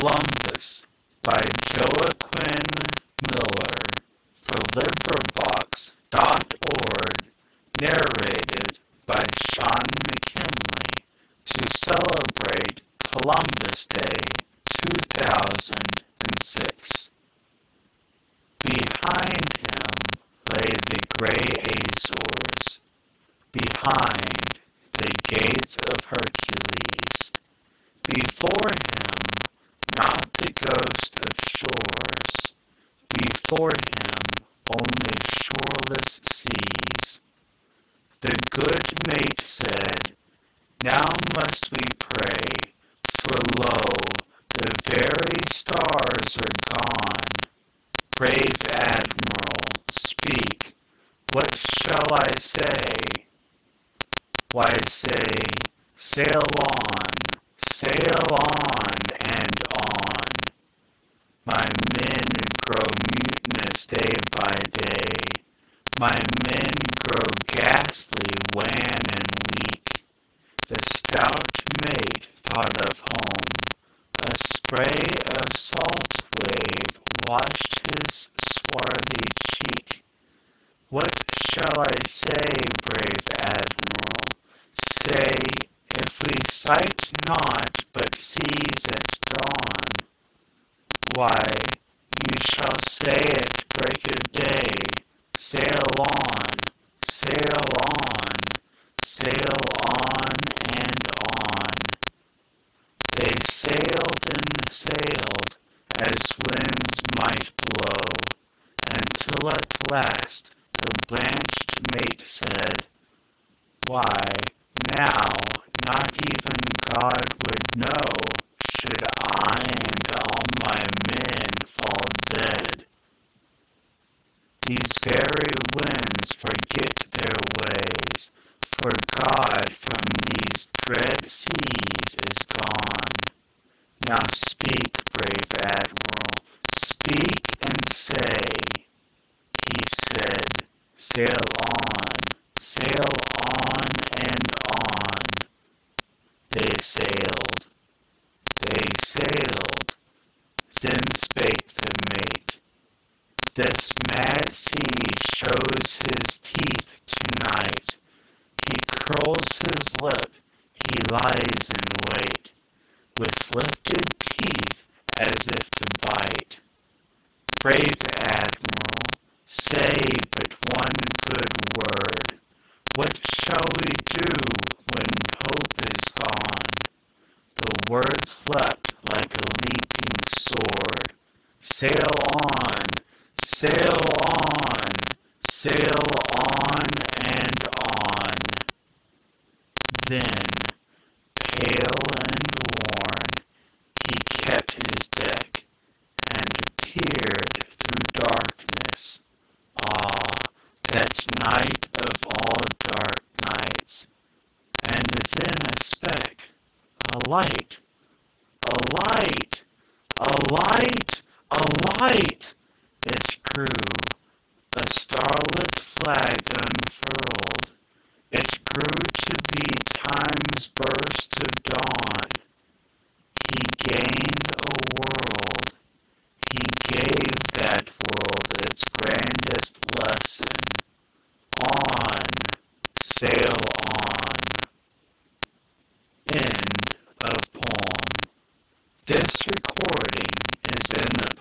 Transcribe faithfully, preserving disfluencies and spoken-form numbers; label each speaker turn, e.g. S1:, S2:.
S1: Columbus by Joaquin Miller for LibriVox dot org, narrated by Sean McKinley, to celebrate Columbus Day two thousand six. Behind him lay the gray Azores, behind the gates of Hercules, before him not the ghost of shores, before him only shoreless seas. The good mate said, "Now must we pray, for lo, the very stars are gone. Brave Admiral, speak, what shall I say?" Why say, sail on, sail on and on. My men grow mutinous day by day. My men grow ghastly, wan and weak. The stout mate thought of home. A spray of salt wave washed his swarthy cheek. What shall I say, brave Admiral? Say, if we sight naught but seas at dawn. Why, you shall say at break of day, sail on, sail on, sail on and on. They sailed and sailed as winds might blow, until at last the blanched mate said, "Why, now not even God would know, should I and all my men fall dead. These very winds forget their ways, for God from these dread seas is gone. Now speak, brave Admiral, speak and say." He said, "Sail on, sail on and on." They sailed, they sailed. Then spake the mate, "This mad sea shows his teeth tonight. He curls his lip, he lies in wait, with lifted teeth as if to bite. Brave Admiral, say but one good word. What shall we do when hope is gone?" The words leapt like a leaping sword. "Sail on, sail on, sail on and on." Then, pale and worn, he kept his deck, and peered through darkness. Ah, that night of all dark nights! And then a speck, a light, a light, a light, a light! It grew, a starlit flag unfurled. It grew to be time's burst of dawn. He gained a world. He gave that world its grandest lesson. On, sail on. End of poem. This recording is in